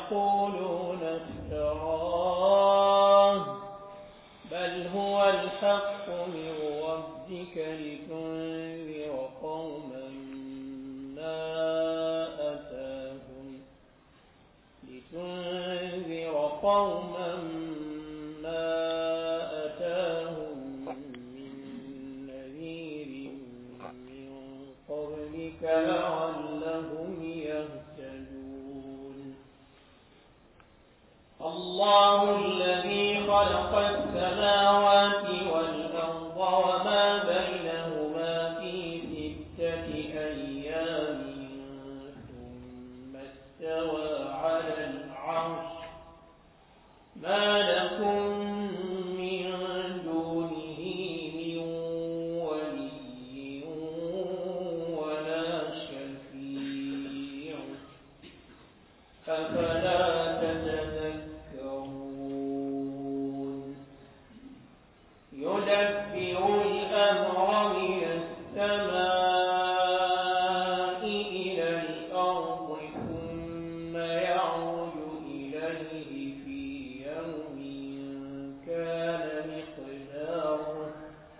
يقولون افتراه بل هو الحق من ربك لتنذر قوما ما أتاهم من نذير من قبلك لعلهم يهتدون الله الذي خلق السماوات والأرض وما بينهما في 6 أيام ثم استوى على العرش ما لكم من دونه من ولي ولا شفيع أفلا تتذكرون يدبر الأمر من السماء إلى الأرض ثم يعود إليه في يوم كان مقداره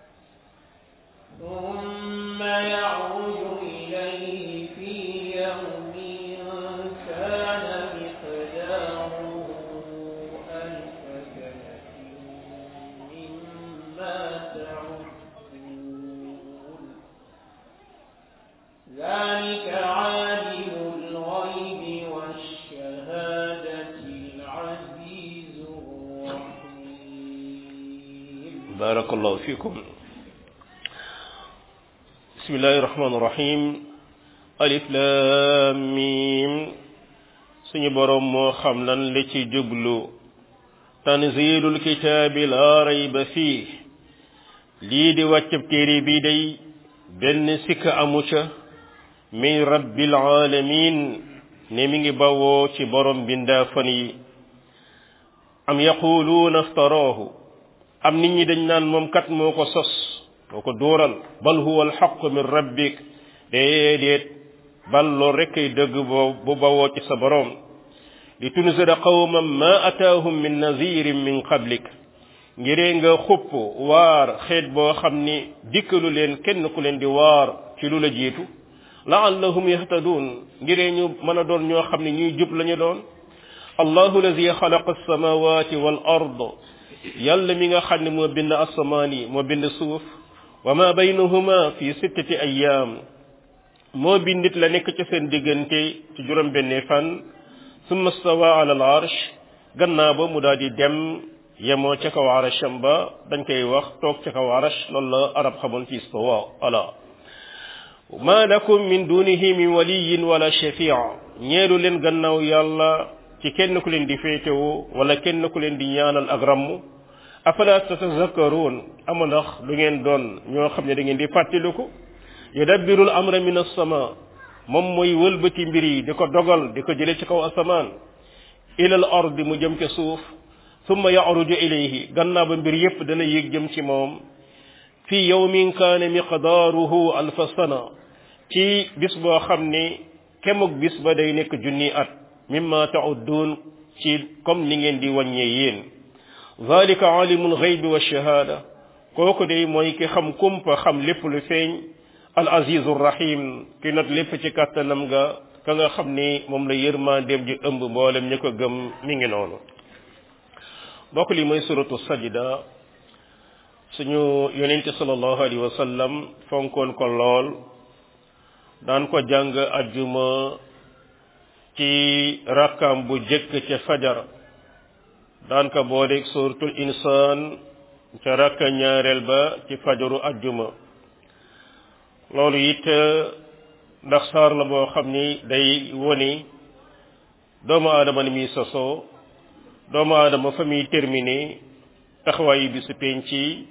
ألف سنة مما تعدون ذلك عالم الغيب والشهادة العزيز الرحيم بارك الله فيكم بسم الله الرحمن الرحيم ألف لام ميم suñu borom moo xam lan la ci jublu tanzilul kitaabi laa rayba fii lii di wàccab téere bi day benn sikk amu ca min rabbil alamin ne mi ngi bawoo ci borom bindaafan yi am yaquluuna iftaraahu am nit ñi dañ naan moom kat moo ko sos moo ko dóoral bal huwa alxaq min rabbik déedéet bal loolu rekk ay dëgg bu bawoo ci sa borom li tunzira qawman ma ataahum min nazirin min qablik ngiree nga xupp waar xeet boo xam ni dikkalu leen kenn ku leen di waar ci lu la jiitu laallahum yahtadun ngiree ñu mën a doon ñoo xam ne ñuy jub lañu doon allahu lazi xalaqa alsamawati wal ard yàlla mi nga xam ne moo bind asamaan yi moo bind suuf wa ma baynahuma fi 6 ayyam moo bindit la nekk ci seen diggante ci juróom benni fan summa stawa ala al arsh gannaaw ba mu daal di dem yemoo ca kaw arsham ba dañ koy wax toog ca kaw arsh loolu la arab xamoon ci istawa ala ma lakum min dunihi min waliyin wala shafia ñeelu leen gannaaw yàlla ci kenn ku leen di féetewu wala kenn ku leen di ñaanal ak ramm afala tatazakkaruun ama ndax du ngeen doon ñoo xam ne da ngeen di fàttaliku yudabbirul amra min as-sama moom mooy wëlbati mbir yi di ko dogal di ko jële ci kaw asamaan ilal ardi mu jëm ca suuf thumma ya'ruju ilayhi gannaaw ba mbir yépp dana yéeg jëm ci moom fi yawmin kaana miqdaaruhu alfa sana ci bis boo xam ne kemuk bis ba day nekk junni at mimma ta'uddun ci comme ni ngeen di wàññee yéen zalika alimul ghaybi wa shahada kooku day mooy ki xam kumpa xam lépp lu feeñ al azizur rahim ki nag lépp ci kàttanam nga ka nga xam ni moom la yërmandeem ji ëmb mboolem ñi ko gëm mi ngi noonu bokk li mooy suratu sajda suñu yonente sallallahu alayhi wa sallam fonkoon ko lool daan ko jàng ajjuma ci rakkaam bu jëkk ca fajar daan ko booleeg suratul insaan ca rakka ñaareel ba ci fajaru ajjuma loolu it ndax saar la boo xam ni day woni doomu aadama ni muy sosoo doomu aadama fa muy terminé taxawaayu bisu penc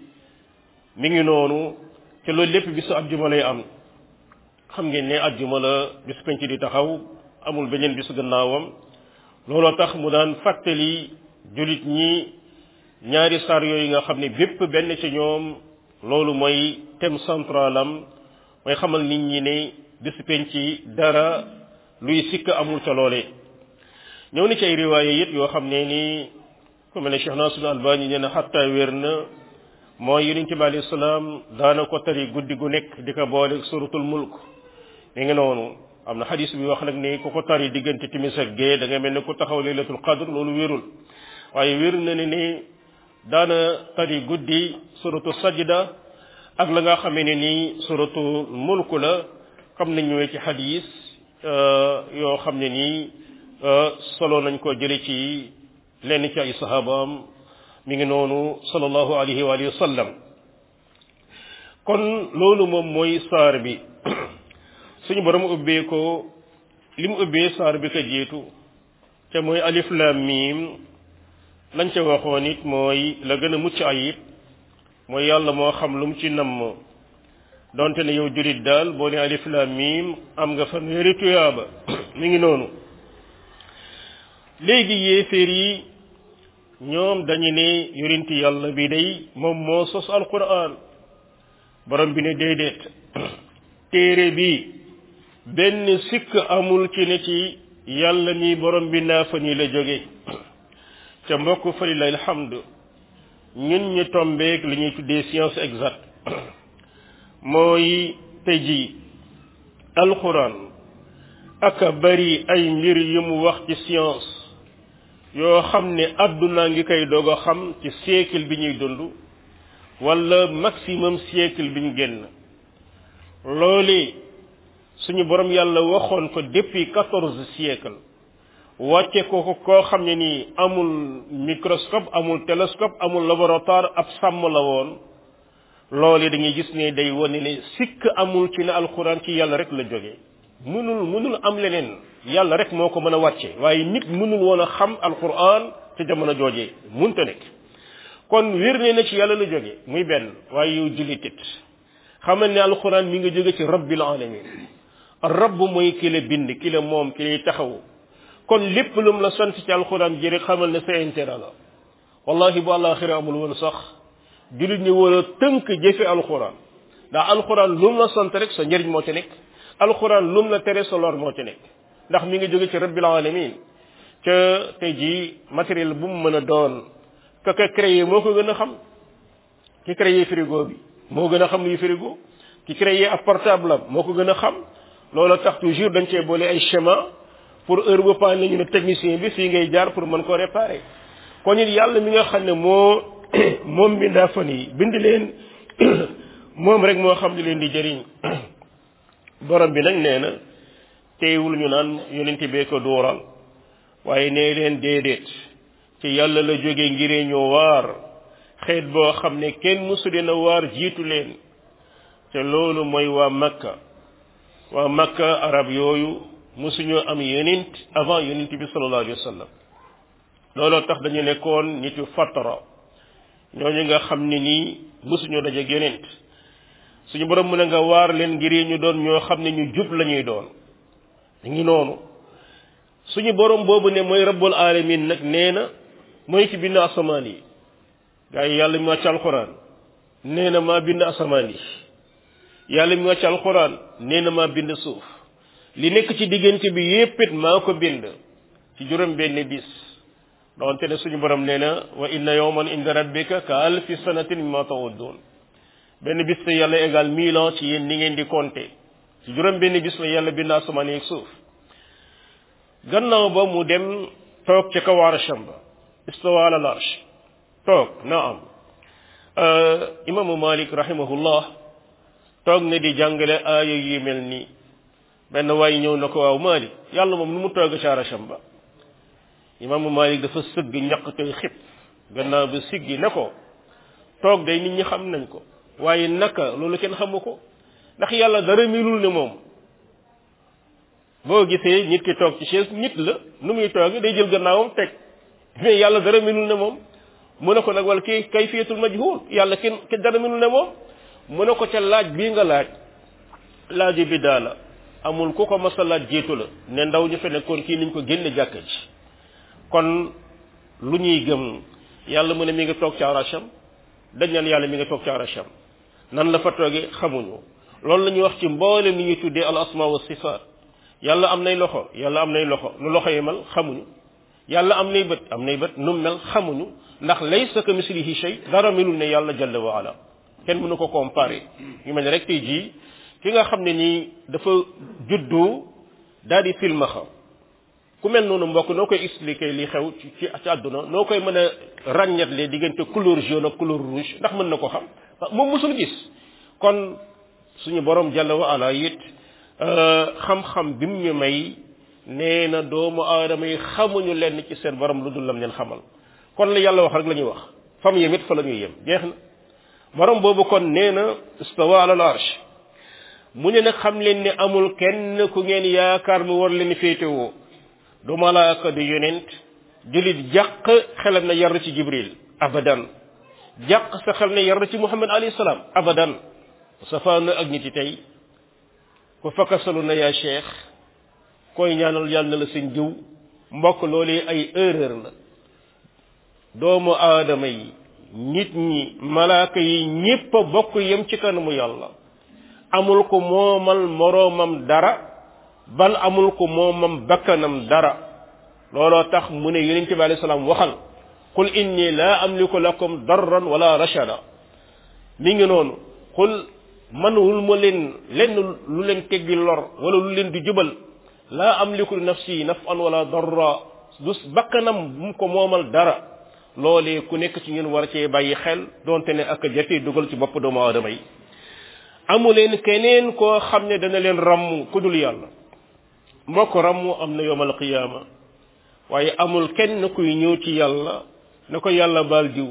mi ngi noonu te loolu lépp bisu ajjuma lay am xam ngeen ne ajjuma la bisu penc di taxaw amul beneen bisu gannaawam looloo tax mu daan fàttali julit ñi ñaari saar yooyu nga xam ne bépp benn ci ñoom loolu mooy thème central am mooy xamal nit ñi ne bisu penc dara luy sikk amul ca loole ñëw na ci ay riwaaya yit yoo xam ne ni ku mel ne Cheikh Nasrul Albani nee na xatta wér na mooy yonent bi alayhi salaam daana ko tari guddi gu nekk di ko boole suratul mulk mi ngi noonu am na xadis bi wax nag ni ku ko tari diggante timis ak gee da nga mel ne ku taxaw laylatul qadr loolu wérul waaye wér na ni daana tari guddi suratu sajda ak la nga xamee ne nii suratul mulk la comme nañ ñëwee ci xadis yoo xam ne nii solo nañ ko jële ci lenn ci ay sahabaam mi ngi noonu sallallahu alayhi wa alihi wa sallam kon loolu moom mooy saar bi suñu borom ubbee ko li mu ubbee saar bi ko jiitu te mooy alif lam mim lañ ca waxoon it mooy la gën a mucc ayib mooy yàlla moo xam lu mu ci namm donte ne yow julit daal boo ne alif lam mim am nga fanweeri tuyaaba mi ngi noonu léegi yéeféer yi ñoom dañu ne yorinti yàlla bi day moom moo sos alquran borom bi ne déedéet téere bi benn sikk amul ci ne ci yàlla mi borom bi naa fa nii la jóge ca mbokk fa lillahi alhamdu ñun ñu tombeek li ñuy tuddee science exacte mooy tey ji alquran aka bari ay mbir yu mu wax ci science yoo xam ne adduna ngi koy doog a xam ci siècle bi ñuy dund wala maximum siècle bi ñu génn loolu suñu borom yàlla waxoon ko depuis 14 siècle wàcce ko koo xam ne nii amul microscope amul télescope amul laboratoire ab sàmm la woon loolu dañuy gis ne day wane ne sikk amul ci ne alxuraan ci yàlla rek la jógee mënul am leneen yàlla rek moo ko mën a wàcce waaye nit mënul woon a xam alquran ci jamono joojee munta nekk kon wér ne na ci yàlla la jóge muy benn waaye yow jullitit xamal ne alquran mi nga jóge ci rabbil alamin rabb mooy ki la bind ki la moom ki lay taxaw kon lépp lu mu la sant ci alquran ji rek xamal ne sa intérêt la wallahi bu àllaaxira amul woon sax jullit ñi war a tënk jëfe alquran ndax alquran lu mu la sant rek sa njëriñ moo ci nekk alquran lum la tere sa lor moo ci nekk ndax mi ngi jóge ci rabbil alamin ca tey jii matériel bu mu mën a doon ka créé moo ko gën a xam ki créé frigo bi moo gën a xam luy frigo ki créé ab portable am moo ko gën a xam loolu tax toujours dañ cee boole ay schéma pour heure bu paan ñu ne technicien bi fii ngay jaar pour mën koo réparer kon it yàlla mi nga xam ne moom bindaa fan yi bind leen moom rek moo xam li leen di jëriñ borom bi nag nee na teewul ñu naan yonente bee ko dooral waaye nee leen déedéet ci yàlla la jóge ngiree ñoo waar xeet boo xam ne kenn mësu leen a waar jiitu leen te loolu mooy waa Makka arab yooyu mësuñoo am yonent avant yonent bi sallallahu alayhi wa sallam looloo tax dañu nekkoon nitu fatara ñooñu nga xam ne nii mësuñoo dajeeg yonent suñu borom mu ne nga waar leen ngir ñu doon ñoo xam ne ñu jub la ñuy doon ngi noonu suñu borom boobu ne mooy rabbul alamin nag nee na mooy ki bind asamaan yi gaa yi yàlla mi wàcc alquran nee na maa bind asamaan yi yàlla mi wàcc alquran nee na maa bind suuf li nekk ci diggante bi yépp it maa ko bind ci juróom benn bis donte ne suñu borom nee na wa inna yawman inda rabbika ka alfi sanatin mimma ta'uddun benn bis la yàlla égal 1000 ans ci yéen ni ngeen di compter ci juróom benn bis la yàlla bind asamaan ak suuf gannaaw ba mu dem toog ca kaw arsham ba istawa ala al-arsh toog naam imaamu Malik rahimahullah toog ne di jàngale aaya yu mel nii benn waay ñëw na ko waaw Malik yàlla moom nu mu toog ca arsham ba imaamu Malik dafa sëgg ñaq koy xib gannaaw ba siggi ne ko toog day nit ñi xam nañ ko waaye naka loolu kenn xamu ko ndax yàlla dara milul ne moom boo gisee nit ki toog ci chaise nit la nu muy toog day jël gannaawam teg mais yàlla dara milul ne moom mu ne ko nag wala kii kayfiyatul majhul yàlla kenn dara milul ne moom mu ne ko ca laaj bii nga laaj bi daala amul ku ko mas a laaj jiitu la ne ndaw ñu fe nekkoon kii niñ ko génne jàkka ji kon lu ñuy gëm yàlla mu ne mi ngi toog ci arasham dañ naan yàlla mi ngi toog ci arasham nan la fa toogee xamuñu loolu la ñuy wax ci mboolem li ñuy tuddee al asma wa sifaat yàlla am nay loxo yàlla am nay loxo lu loxo yemal xamuñu yàlla am nay bët nu mel xamuñu ndax laysa ka mislihi shay dara melul ne yàlla jalla wa ala kenn mënu ko comparer ñu mel ne rek tey jii ki nga xam ne nii dafa juddu daal di filmaxa ku mel noonu mbokk noo koy expliquer li xew ci àdduna noo koy mën a ràññatle diggante couleur jaune ak couleur rouge ndax mën na ko xam moom musul gis kon suñu borom jalla wa ala it xam-xam bi mu ñu may nee na doomu aadama yi xamuñu lenn ci seen borom lu dul lam leen xamal kon la yàlla wax rek la ñuy wax fam yem it fa la ñuy yem jeex na borom boobu kon nee na istawa ala al arsh mu ne nag xam leen ne amul kenn ku ngeen yaakaar mu war leen féetewoo du malaaka du yonent julit jàq xelam na yar ci jibril abadan jàq sa xel ne yar ci muhammad alayhi salaam abadan safaanu ak nit yi tey ku fakkasalu na yaa cheikh koy ñaanal yàlla na la seen jiw mbokk loolee ay erreur la doomu aadama yi nit ñi malaaka yi ñépp a bokk yem ci kanamu yàlla amul ko moomal moroomam dara bal amul ko moomam bakkanam dara looloo tax mu ne yonent bi alayhi salaam waxal qul inni la amliku lakum darran wala rashada mi ngi noonu qul manul ma leen lenn lu leen teggi lor wala lu leen di jubal la amliku nafsi naf'an wala darra du bakkanam bu ko moomal dara loolee ku nekk ci ñun war cee bàyyi xel donte ne ak jafee dugal ci bopp doomu aadama yi amu leen keneen koo xam ne dana leen ramm ku dul yàlla moo ko ramm am na yowmal qiyaama waaye amul kenn kuy ñëw ci yàlla na ko yàlla baal diw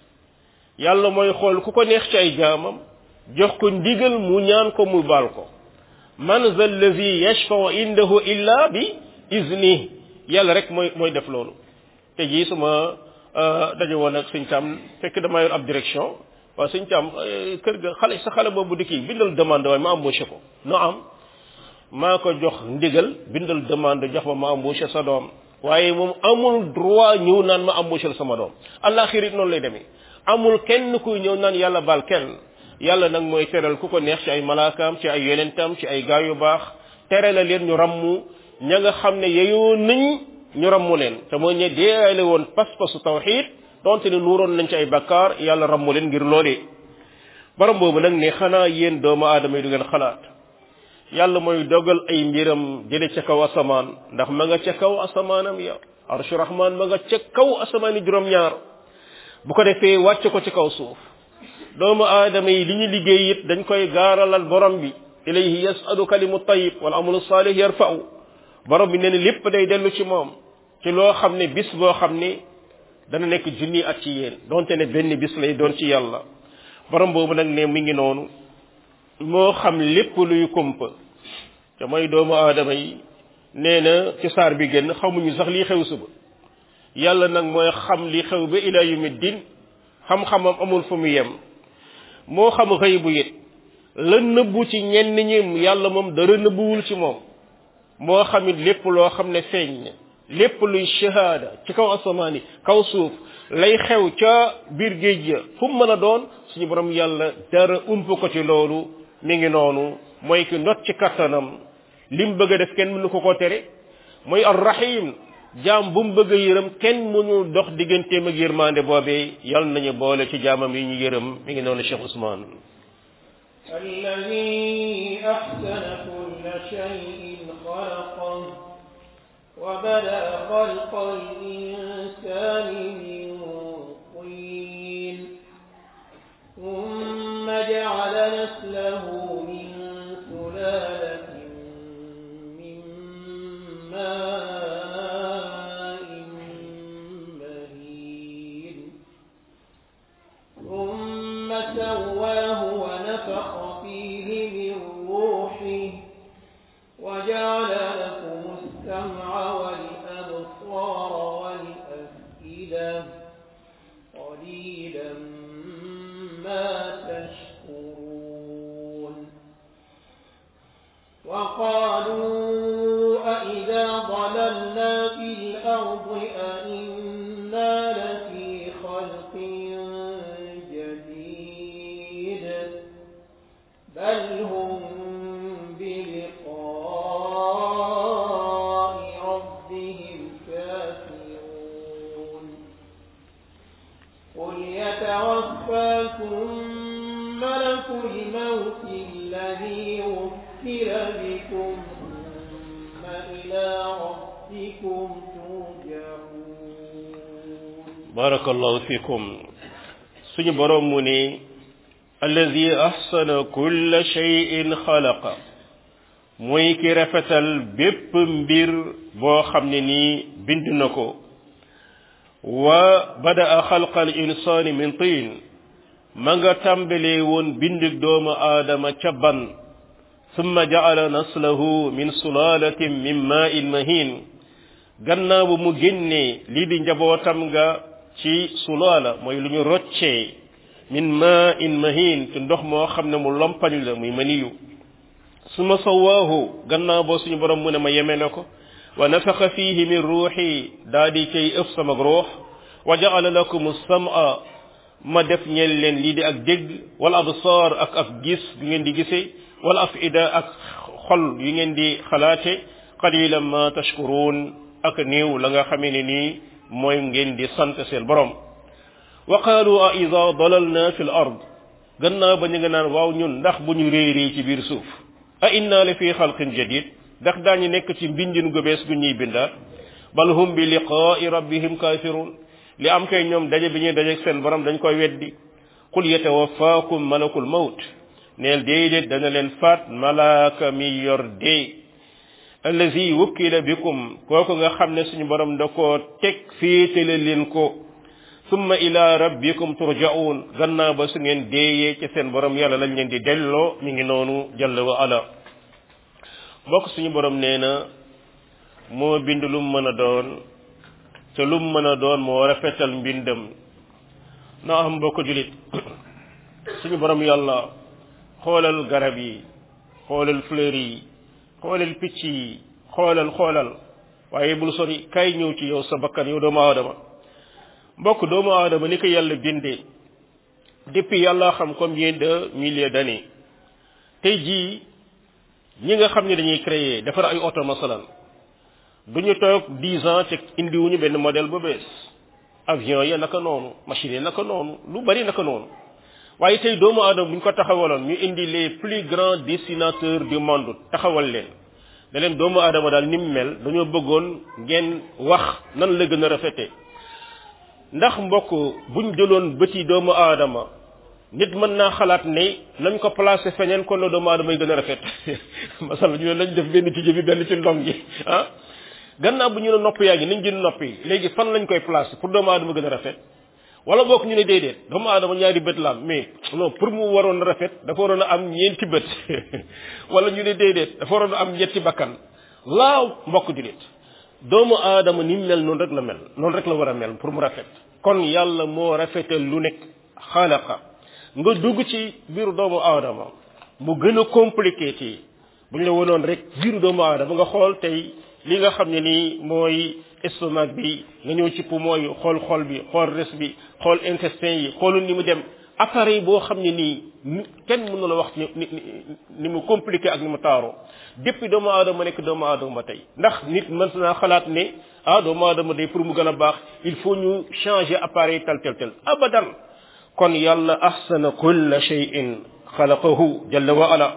yàlla mooy xool ku ko neex ci ay jaamam jox ko ndigal mu ñaan ko mu baal ko man za allazi yashfa'u indahu illa bi izni yàlla rek mooy def loolu te jii suma daje woon ak sëñ Thiam fekk dama yor ab direction waaw sëñ Thiam kër ga xale boobu di kii bindal demande waaye ma embauché ko no am maa ko jox ndigal bindal demande jox ma embauché sa doom waaye moom amul droit ñëw naan ma embauché sama doom àllaaxira it noonu lay demee amul kenn kuy ñëw naan yàlla baal kenn yàlla nag mooy teral ku ko neex ci ay malaakaam ci ay yonentam ci ay gaa yu baax tere la leen ñu rammu ña nga xam ne yeyoo nañ ñu rammu leen te mooy ñe deeale woon pas-pasu tawxiid donte ne nuuroon nañ ci ay bakkaar yàlla rammu leen ngir loolee borom boobu nag ne xanaa yéen doomu aadama yi du ngeen xalaat yàlla mooy dogal ay mbiram jële ca kaw asamaan ndax ma nga ca kaw asamaanam ya arshu rahman ma nga ca kaw asamaani juróom-ñaar bu ko defee wàcce ko ci kaw suuf doomu aadama yi li ñu liggéey it dañ koy gaaralal borom bi ilayhi yas'adu kalimu tayyib wal amalu salih yarfa'u borom bi nee na lépp day dellu ci moom ci loo xam ne bis boo xam ne dana nekk junni at ci yéen donte ne benn bis lay doon ci yàlla borom boobu nag ne mi ngi noonu moo xam lépp luy kumpa te mooy doomu aadama yi nee na ci saar bi génn xamuñu sax lii xew suba yàlla nag mooy xam li xew ba ila yawmi din xam-xamam amul fu mu yem moo xam xëy bu it la nëbbu ci ñenn ñi yàlla moom dara nëbbuwul ci moom moo xamit lépp loo xam ne feeñ lépp luy shahada ci kaw asamaan yi kaw suuf lay xew ca biir géej ya fu mu mën a doon suñu borom yàlla dara ump ko ci loolu mi ngi noonu mooy ki not ci kattanam lim bëgg a def kenn mënu ko tere mooy arrahim jaam bu mu bëgg a yërëm kenn mënu dox digganteem ak yërmande boobee yàlla nañu boole ci jaamam yi ñu yërëm mi ngi noonu Cheikh Ousmane الذي أحسن كل شيء خلقه وبدأ خلق الإنسان من طين ثم جعل نسله من سلالة من ماء مهين ثم سواه ونفخ فيه من روحه وجعل لكم السمع والأبصار والأفئدة قليلا ما تشكرون وقالوا أإذا ضللنا في الأرض أإنا لفي خلق جديد بل هم بلقاء ربهم كافرون إلى ربكم ترجعون barakallahu fikum suñu borom mu ne allazi ahsana kulla shay'in xalaqa mooy ki rafetal bépp mbir boo xam ne nii bind na ko wa bada'a xalqal insaani min tiin ma nga tàmbalee woon bindig doomu aadama ca ban summa ja'ala naslahu min sulalatin min ma'in mahin gannaaw bu mu génnee lii di njabootam nga ci sulaala mooy lu ñu roccee min ma'in mahin ci ndox moo xam ne mu lompañ la muy maniyu suma sawaahu gannaaw boo suñu borom mu ne ma yeme na ko wa nafaxa fihi min ruuxi daa di cay ëf sama ruux wa ja'ala lakum as-sam'a ma def ñeel leen lii di ak dégg wal absaar ak gis yu ngeen di gisee wal afida ak xol yu ngeen di xalaate qalilan ma tashkurun ak néew la nga xamee ne nii mooy ngeen di sant seen borom wa qaalu a ida dalalna fi l ard gannaaw ba ñu nga naan waaw ñun ndax bu ñu réeree ci biir suuf a inna la fi xalqin jadid ndax daañu nekk ci mbindin gu bees gu ñuy bindaat bal hum bi liqaai rabbihim kafirun li am kay ñoom daje bi ñuy dajeeg seen borom dañ koy weddi qul yatawaffakum malakul mawt neel déedéet dana leen faat malaaka mi yor dee allazi wukkila bikum kooku nga xam ne suñu borom da koo teg féetale leen ko summa ila rabbikum turja'un gannaaw ba su ngeen deeyee ci seen borom yàlla lañ leen di delloo mi ngi noonu jalla wa ala mbokk suñu borom nee na moo bind lu mu mën a doon te lu mu mën a doon moo rafetal mbindam na am mbokk julit suñu borom yàlla xoolal garab yi xoolal fleur yi xoolal picc yi xoolal waaye bul sori kay ñëw ci yow sa bakkan yow doomu aadama mbokk doomu aadama ni ko yàlla bindee depuis yàlla xam combien de milliers d'années tey jii ñi nga xam ne dañuy créer defar ay oto masalan duñu toog 10 ans te indiwuñu benn modèle bu bees avion ya naka noonu machine yi naka noonu lu bari naka noonu waaye tey doomu aadama bu ñu ko taxawaloon ñu indi les plus grands dessinateurs du monde taxawal leen da leen doomu aadama daal ni mu mel dañoo bëggoon ngeen wax nan la gën a rafete ndax mbokk buñ jëloon bëti doomu aadama nit mën naa xalaat ne nañ ko placé feneen kon la doomu aadama yi gën a rafet masala ñu ne nañ def benn ci jëbi benn ci ndong gi ah gannaaw bu ñu ne nopp yaa ngi nañ jël nopp yi léegi fan lañ koy placé pour doomu aadama gën a rafet wala boog ñu ne déedéet doomu aadama ñaari bët la am mais non pour mu waroon a rafet dafa waroon a am ñeenti bët wala ñu ne déedéet dafa waroon a am ñetti bakkan laaw mbokk julit doomu aadama ni mel noonu rek la mel noonu rek la war a mel pour mu rafet kon yàlla moo rafetal lu nekk xalaqa nga dugg ci biiru doomu aadama mu gën a compliqué ci bu ñu la wonoon rek biiru doomu aadama nga xool tey li nga xam ne nii mooy estomac bi nga ñëw ci poumon yi xool xol bi xool res bi xool intestin yi xoolul ni mu dem appareil boo xam ne nii kenn mënu la wax ni mu compliqué ak ni mu taaroo depuis doomu aadama nekk doomu aadama ba tey ndax nit mën naa xalaat ne doomu aadama day pour mu gën a baax il faut ñu changer appareil tel abadan kon yàlla ahsana kulla shay'in xalaqahu jalla wa ala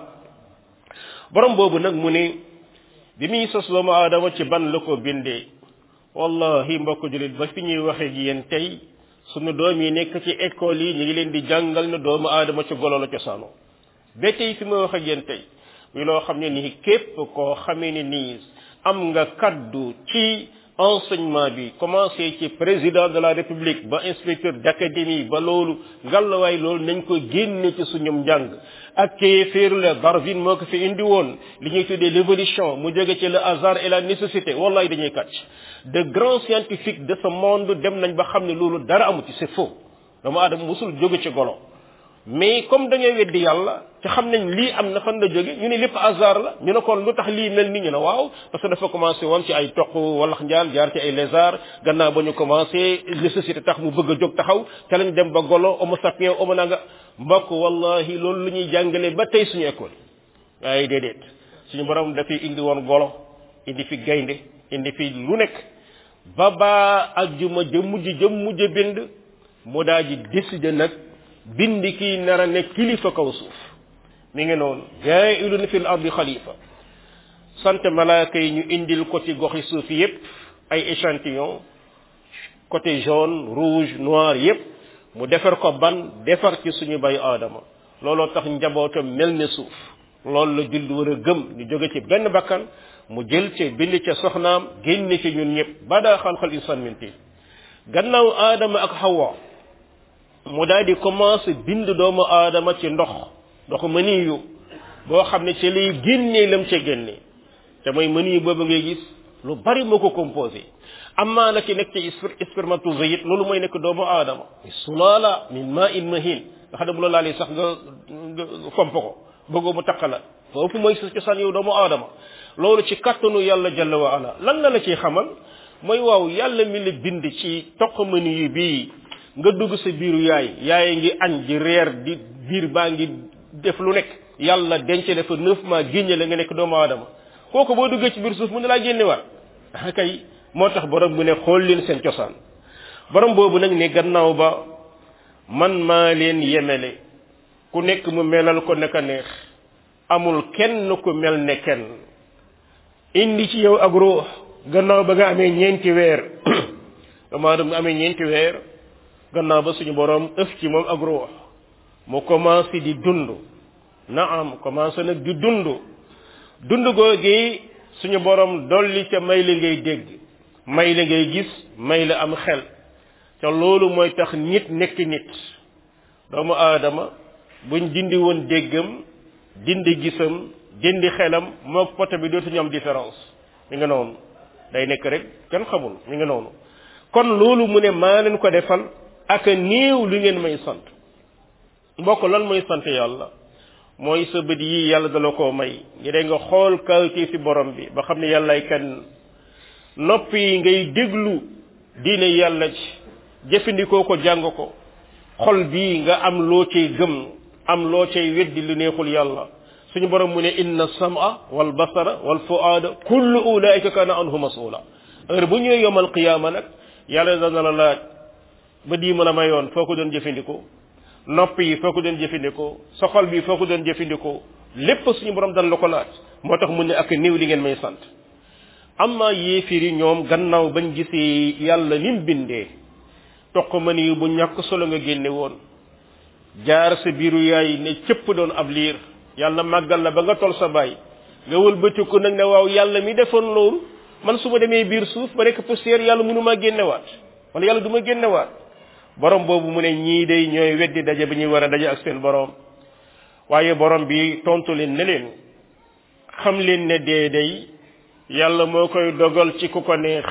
borom boobu nag mu ne bi muy sos doomu aadama ci ban la ko bindee wallahi mbokk julit ba fi ñuy waxee gi yéen tey sunu doom yi nekk ci école yi ñu ngi leen di jàngal ne doomu aadama ci golo la cosaano ba tey fi ma wax ak yéen tey muy loo xam ne nii képp koo xamee ne nii am nga kaddu ci enseignement bi commencé ci président de la république ba inspecteur d'académie ba loolu ngalawaay loolu nañ ko génne ci suñum njàng ak kéeféeru la Darwin moo ko fi indi woon li ñuy tuddee l'évolution mu jóge ci le hasard et la nécessité wallahi dañuy kàcc de grands scientifiques de ce monde dem nañ ba xam ne loolu dara amu ci c'est faux doomu aadama musul jóge ci golo mais comme dañoo weddi yàlla ci xam nañ lii am na fan la jóge ñu ne lépp hasard la ñu ne kon lu tax lii mel ni ñu ne waaw parce que dafa commencé woon ci ay toq walax njaan jaar ci ay lézard gannaaw ba ñu commencé nécessité tax mu bëgg a jóg taxaw te lañ dem ba golo homo sapiens homo nanga mbokk wallahi loolu lu ñuy jàngale ba tey suñu école waaye déedéet suñu borom dafay indi woon golo indi fi gaynde indi fi lu nekk ba ajjuma jëm mujj bind mu daa ji décider nag bindi kii nar a nekk kilifa kaw suuf mi ngi noonu jaa'ilun fil ardi xalifa sant malaaka yi ñu indil ko ci goxi suuf yépp ay échantillon côté jaune rouge noir yépp mu defar ko ban defar ci suñu bay aadama looloo tax njabootam mel ne suuf loolu la julli war a gëm ñu jóge ci benn bakkan mu jël ci bind ca soxnaam génn ci ñun ñëpp bada xalqal insan min tin gannaaw aadama ak hawa mu daal di commencé bind doomu aadama ci ndoxu mëniyu boo xam ne ci lay génnee lam ca génne te mooy mëniyu boobu ngay gis lu bari moo ko composé amaa na ci nekk ci spermatozoïde loolu mooy nekk doomu aadama sulaala min ma'in mahin nga xam ne bu la laalee sax nga fomp ko bëggoo mu taqala foofu mooy sa cosaan yow doomu aadama loolu ci kattanu yàlla jalla wa ala lan la ciy xamal mooy waaw yàlla mi la bind ci toq mëniyu bii nga dugg sa biiru yaay ngi añ di reer di biir baa ngi def lu nekk yàlla denc dafa 9 mois génne la nga nekk doomu aadama kooku boo duggee ci biir suuf mu ne laa génne war kay moo tax borom bu ne xool leen seen cosaan borom boobu nag ne gannaaw ba man maa leen yemele ku nekk mu melal ko naka neex amul kenn ku mel ne kenn indi ci yow ak ruux gannaaw ba nga amee ñeenti weer dama dem amee ñeenti weer gannaaw ba suñu borom ëf ci moom ak ruux mu commencé di dund naam commencé nag di dund googi suñu borom dolli ca may la ngay dégg may la ngay gis may la am xel te loolu mooy tax nit nekk nit doomu aadama buñ dindi woon déggam dindi gisam dindi xelam moo poto bi dootuñu am différence mi nga noonu day nekk rek kenn xamul mi nga noonu kon loolu mu ne maa leen ko defal ak néew lu ngeen may sant mbokk lan mooy sant yàlla mooy sa bët yi yàlla dala koo may ngi day nga xool kawti fi borom bi ba xam ne yàllaay kenn nopp yi ngay déglu diine yàlla ci jëfandikoo ko jàng ko xol bii nga am loo cay gëm am loo cay weddi lu neexul yàlla suñu borom mu ne inna sam'a wal basara wal fu'ada kullu ulaika kana anhu mas'ula heure bu ñëwee yomal qiyaama nag yàlla dana la laaj ba dii ma la mayoon foo ko doon jëfandikoo nopp yi foo ko doon jëfandikoo sa xol bi foo ko doon jëfandikoo lépp suñu borom dan la ko laaj moo tax mu ne ak néew li ngeen may sant amma yéefir yi ñoom gannaaw bañ gisee yàlla nim bindee toq ma ni bu ñàkk solo nga génne woon jaar sa biiru yaay ne cëpp doon ab liir yàlla màggal la ba nga tol sa baay nga wëlbatiku nag ne waaw yàlla mi defoon loolu man su ma demee biir suuf ba nekk poussière yàlla mënu maa génnewaat wala yàlla du ma génnewaat borom boobu mu ne ñii day ñooy weddi daje bi ñuy war a daje ak seen borom waaye borom bi tontu leen ne leen xam leen ne dee day yàlla moo koy dogal ci ku ko neex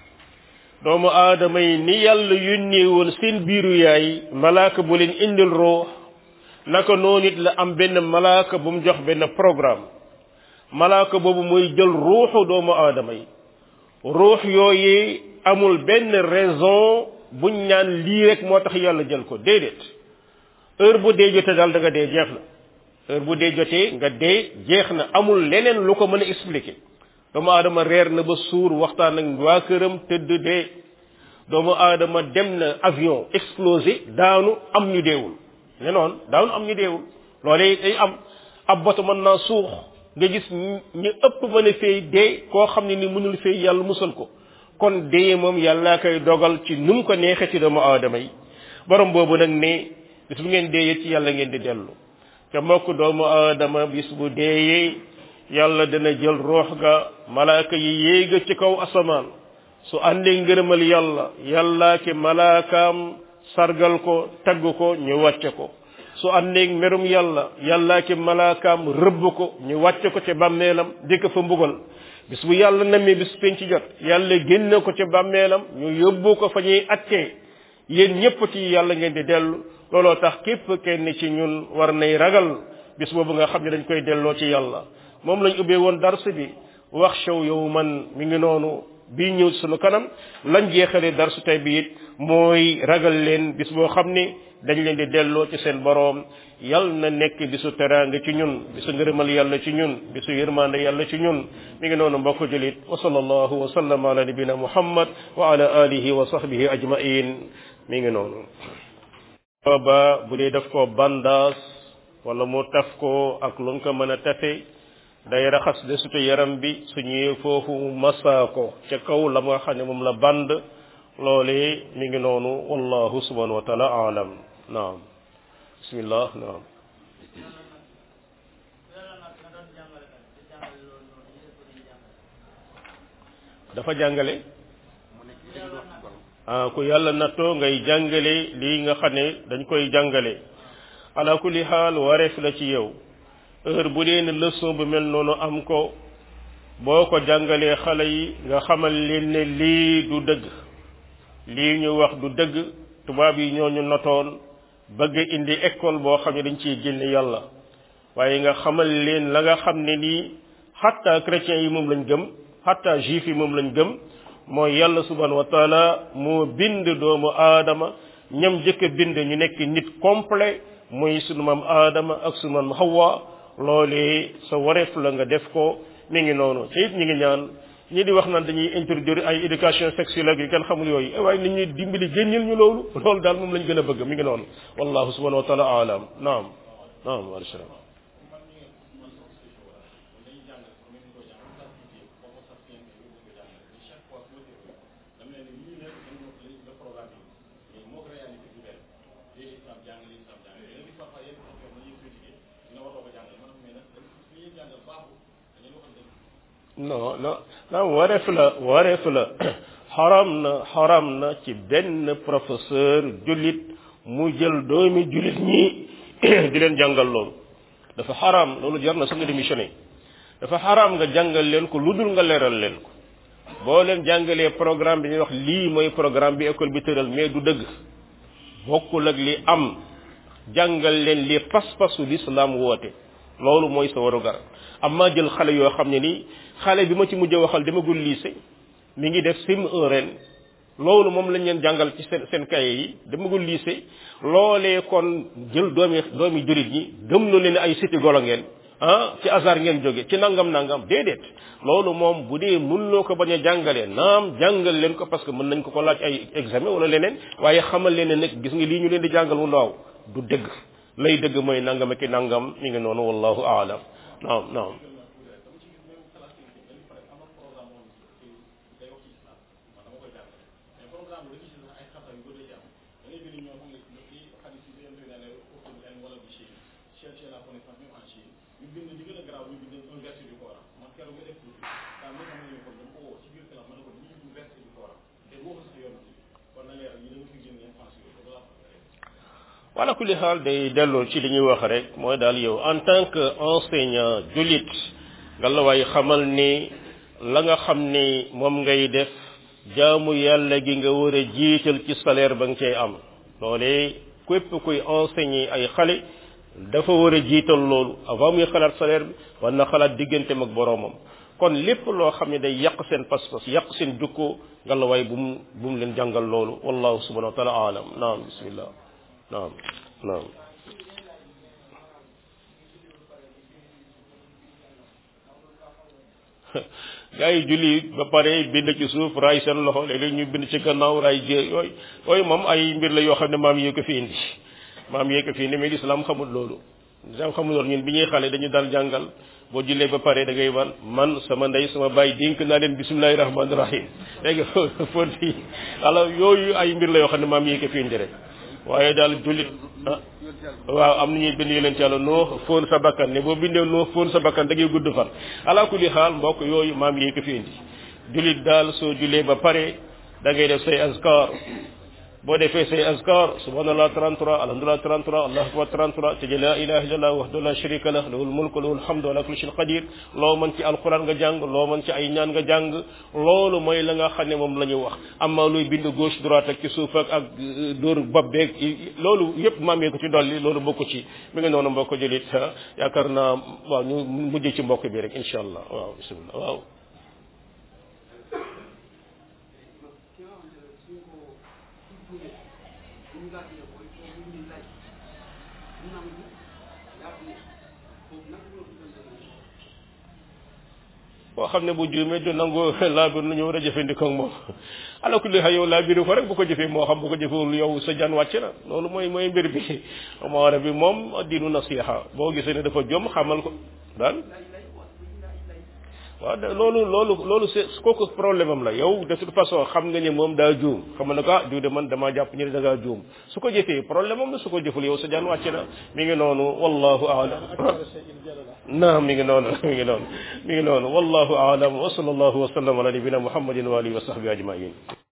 doomu aadama yi ni yàlla yónnee woon seen biiru yaay malaaka bu leen indil ruux naka noonu it la am benn malaaka bu mu jox benn programme malaaka boobu mooy jël ruuxu doomu aadama yi ruux yooyu amul benn raison buñ ñaan lii rek moo tax yàlla jël ko déedéet heure bu dee jotee daal da nga dee jeex na heure bu dee jotee nga dee jeex na amul leneen lu ko mën a expliquer doomu aadama reer na ba suur waxtaan ak waa këram tëdd dee doomu aadama dem na avion explosé daanu am ñu deewul ne noonu daanu am ñu deewul loolee day am ab bato mën naa suux nga gis ñu ëpp mën a fay dee koo xam ne ni mënul fay yàlla musal ko kon dee moom yàlla koy dogal ci nu mu ko neexee ci doomu aadama yi borom boobu nag ne bis bu ngeen deeyee ci yàlla ngeen di dellu te mbokk doomu aadama bis bu deeyee yàlla dana jël roox ga malaaka yi yéega ci kaw asamaan su àndee ngërëmal yàlla ki malaakaam sargal ko tagg ko ñu wàcce ko su àndee merum yàlla ki malaakaam rëbb ko ñu wàcce ko ca bàmmeelam di ko fa mbugal bis bu yàlla namee bis penc jot yàlla génne ko ca bàmmeelam ñu yóbbu ko fa ñuy attee yéen ñëpp ci yàlla ngeen di dellu looloo tax képp kenn ci ñun war nay ragal bis boobu nga xam ne dañ koy delloo ci yàlla moom lañ ubbee woon dars bi wax show yow man mi ngi noonu bii ñëw sunu kanam lañ jeexalee darsu tey bi it mooy ragal leen bis boo xam ne dañ leen di delloo ci seen boroom yal na nekk bisu teraanga ci ñun bisu ngërëmal yàlla ci ñun bisu yërmande yàlla ci ñun mi ngi noonu mbokk julit wa sallallahu wa sallam ala nabina muhammad wa ala alihi wa sahbihi ajmain mi ngi noonu ba bu dee daf ko bandaas wala mu taf ko ak lu ko mën a tafe day raxas desitu yaram bi su ñëwee foofu massa ko ca kaw la nga xam ne moom la band loolee mi ngi noonu wallahu subhanahu wa taala alam naam bismillah naam dafa jàngale ku yàlla nattoo ngay jàngale lii nga xam ne dañ koy jàngale ala kulli xaal wareef la ci yow heure bu dee ne leçon bu mel noonu am ko boo ko jàngalee xale yi nga xamal leen ne lii du dëgg lii ñu wax du dëgg tubaab yi ñooñu notoon bëgg indi école boo xam ne dañ ciy génne yàlla waaye nga xamal leen la nga xam ne nii xatta chrétiens yi moom lañ gëm xatta juif yi moom lañ gëm mooy yàlla subhanahu wa taala moo bind doomu aadama ñam jëkk a bind ñu nekk nit complet muy sunu maam aadama ak sunu maam Hawa loolee sa wareef la nga def ko mi ngi noonu te it ñu ngi ñaan ñi di wax naan dañuy introduire ay éducation sexuelle ak yu kenn xamul yooyu waaye nit ñuy dimbali génnil ñu loolu daal moom lañ gën a bëgg mi ngi noonu wallahu subhanahu wa taala alam naam naam wa salaam non wareef la xaram na ci benn professeur jullit mu jël doomi jullit ñi di leen jàngal loolu dafa xaram loolu jar na sax nga démissionné dafa xaram nga jàngal leen ko lu dul nga leeral leen ko boo leen jàngalee programme bi ñuy wax lii mooy programme bi école bi tëral mais du dëgg bokkul ak li am jàngal leen li pas-pasu l'islam woote loolu mooy sa warugar amma jël xale yoo xam ne nii xale bi ma ci mujj waxal demagul lycée mi ngi def CM1 ren loolu moom lañ leen jàngal ci seen cahier yi demagul lycée loolee kon jël doomi jurit ñi gëm na leen ay siti golo ngeen ci hasard ngeen jóge ci nangam déedéet loolu moom bu dee mën loo ko bañ a jàngalee naam jàngal leen ko parce que mën nañ ko laaj ay examen wala leneen waaye xamal leen ne nag gis nga lii ñu leen di jàngal mu ndaw du dëgg lay dëgg mooy nangam ak nangam mi ngi noonu wallahu aalam naam wala kulli xaal day delloo ci li ñuy wax rek mooy daal yow en tant que enseignant jullit nga la waay xamal ni la nga xam ni moom ngay def jaamu yàlla gi nga war a jiital ci salaire ba nga cay am loolee képp kuy enseigner ay xale dafa war a jiital loolu avant muy xalaat salaire bi war na xalaat digganteem ak boroomam kon lépp loo xam ne day yàq seen pas-pas yàq seen jukko nga la waay bu mu leen jàngal loolu wallahu subhanahu wa taala alam naam bismillah naam gaa yi julli ba pare bind ci suuf raay seen loxo léeg-léeg ñu bind ci gannaaw raay jë yooyu moom ay mbir la yoo xam ne maam yee ko fi indi mais lislaam xamul loolu ñun bi ñuy xale dañu daan jàngal boo jullee ba pare da ngay man sama ndey sama baay dénk naa leen bismillahi rahmaani rahim léegi fóoti alors yooyu ay mbir la yoo xam ne maam yee ko fi indi rek waaye daal jullit waaw am na ñuy bind yonent yàlla noo fóon sa bakkan ne boo bindee noo fóon sa bakkan da ngay gudd fan ala kulli xaal mbokk yooyu maam yee ko fi indi jullit daal soo jullee ba pare da ngay def say azkar boo defee say azkar subhanallah 33 alhamdulillah 33 allahu akbar 33 te la ilaha illallah wahdahu la sharika lah lahul mulku lahul hamdu ala kulli shay'in qadir loo mën ci alquran nga jàng loo mën ci ay ñaan nga jàng loolu mooy la nga xam ne moom la ñu wax amma luy bind gauche droite ak ci suuf ak dóor bopp beeg loolu yëpp maamee ko ci dolli loolu bokku ci mi nga noonu mbokk jëlit yaakaar naa waaw ñu mujj ci mbokk bi rek insha allah waaw bismillah waaw boo xam ne bu juumee du nangu laabir lu ñu war a jëfandikoo ak moom ala kulli xay yow laabiru ko rek bu ko jëfee moo xam bu ko jëfewul yow sa jaan wàcc na loolu mooy mbir bi moo war a bi moom diinu nasiha boo gisee ne dafa jom xamal ko daal waaw loolu c'est kooku problème am la yow de toute façon xam nga ni moom daa juum xam nga ne ko diw de man damaa jàpp ñu ne da ngaa juum su ko jëfee problème am la su ko jëful yow sa jaan wàcc na mi ngi noonu wallahu aalam naam mi ngi noonu wallahu aalam wa sallallahu wa sallam ala nabina muhammadin wa alihi wa sahbihi ajmain